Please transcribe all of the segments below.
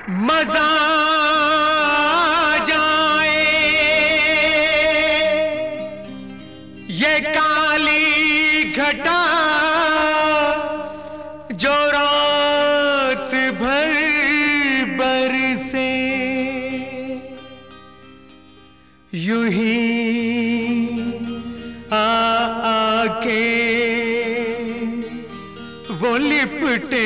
मजा जाए ये काली घटा जो रात भर बरसे, यूं ही आके वो लिपटे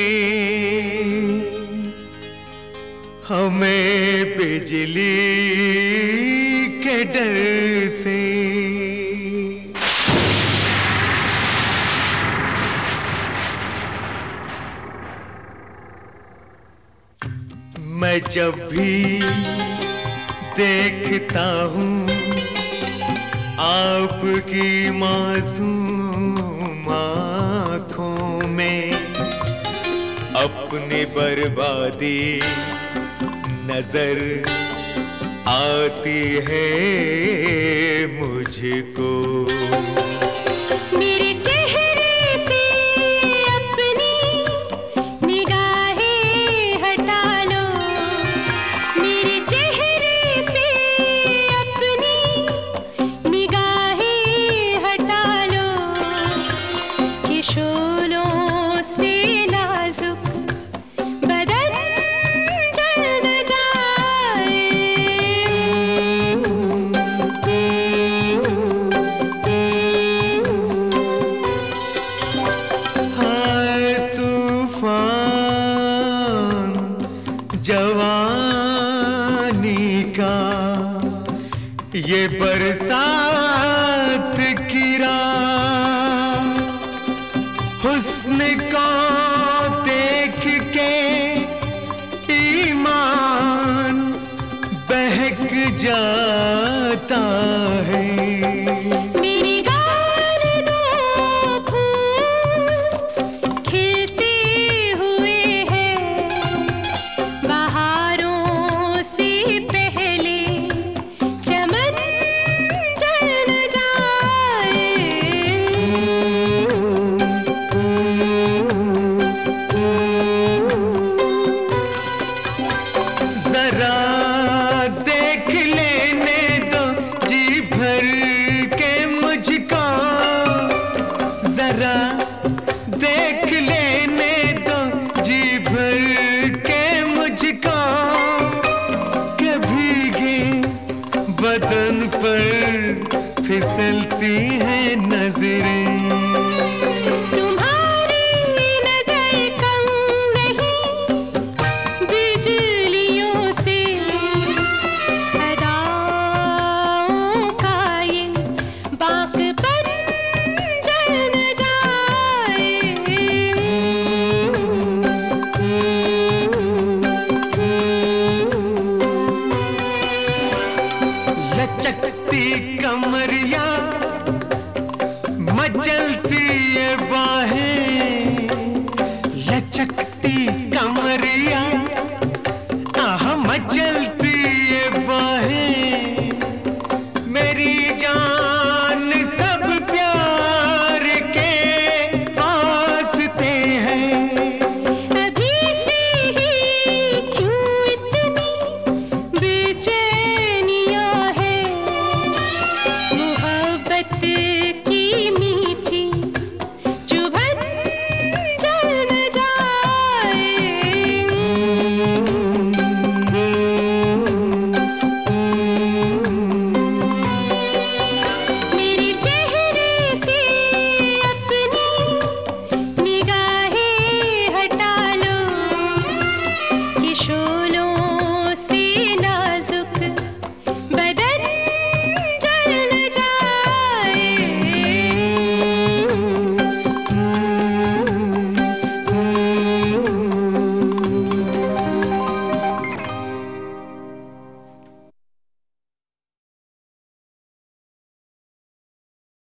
हमें बिजली के डर से। मैं जब भी देखता हूँ आपकी मासूम आँखों में अपनी बर्बादी नजर आती है मुझको। मेरे चेहरे से अपनी निगाहें हटा लो, मेरे चेहरे से अपनी निगाहें हटा लो कि शोलों से नाजुक बदन जवानी का ये बरसात की रात, हुस्न को देख के ईमान बहक जाता है। देख लेने दो जी भर के मुझको, जरा देख ले